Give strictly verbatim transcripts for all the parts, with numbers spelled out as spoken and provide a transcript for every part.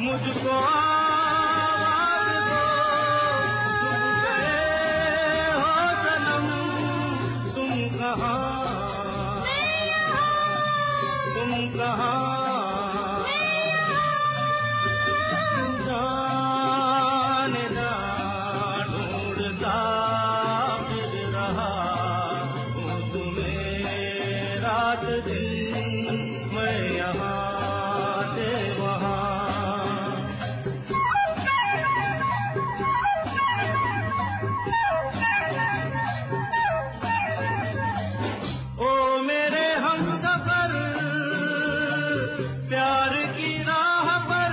मुझको आवाज़ दो, तुम गए हो सनम, तुम कहाँ, तुम कहाँ, जाने जा ढूंढता फिर रहा हूँ तुम्हें रात दिन, मैं यहाँ से वहाँ। ओ मेरे हमसफर प्यार की राह पर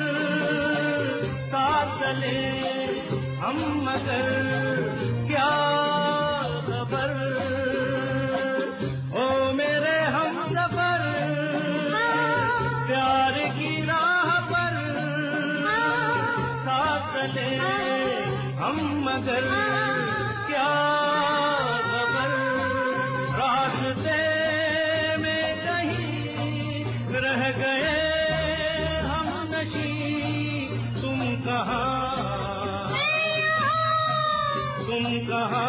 साथ चले हम, मगर क्या खबर। ओ मेरे हमसफर प्यार की राह पर साथ चले हम, मगर क्या खबर। रास्ते में कहीं रह गए हम नशी, तुम कहाँ, तुम कहाँ,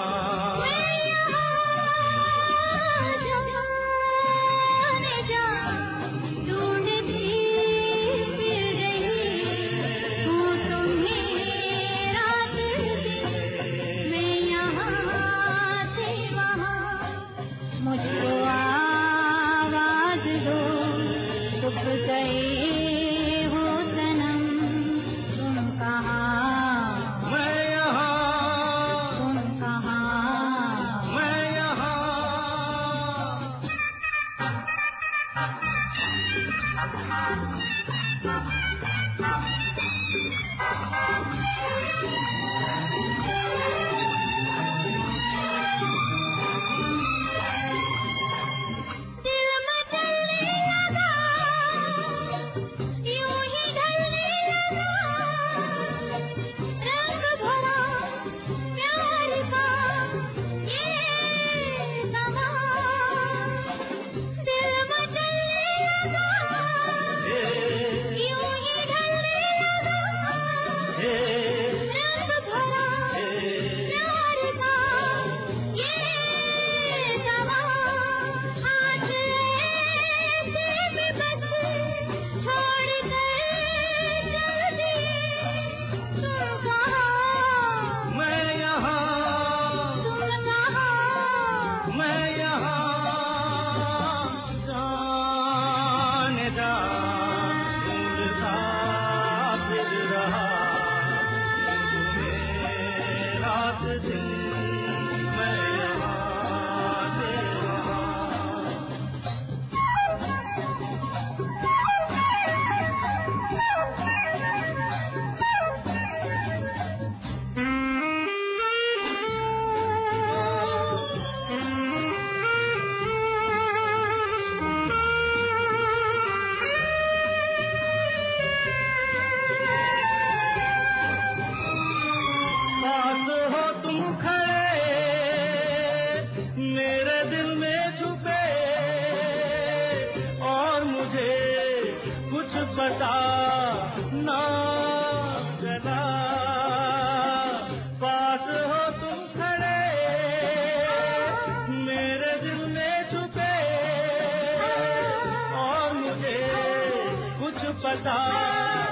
मुझको आवाज़ दो, चुप गए हो सनम, तुम कहाँ, मैं यहाँ, तुम कहाँ, मैं यहाँ। दिल में चलने लगा, यूं ही ढलने लगा, रंग भरा प्यार का ये समा। दिल में चलने लगा, यूं ही ढलने लगा, रंग भरा प्यार का ये समा। हाथ ऐसे भी बस छोड़ कर चल दिए, तुम कहाँ, मैं यहाँ, तुम कहाँ, मैं यहाँ, जाने जा ढूंढता फिर रहा तुम्हें रात दिन, मैं यहाँ से वहाँ। पास हो तुम खड़े, मेरे दिल में छुपे, और मुझे कुछ पता ना चला। पास हो तुम खड़े, मेरे दिल में छुपे, और मुझे कुछ पता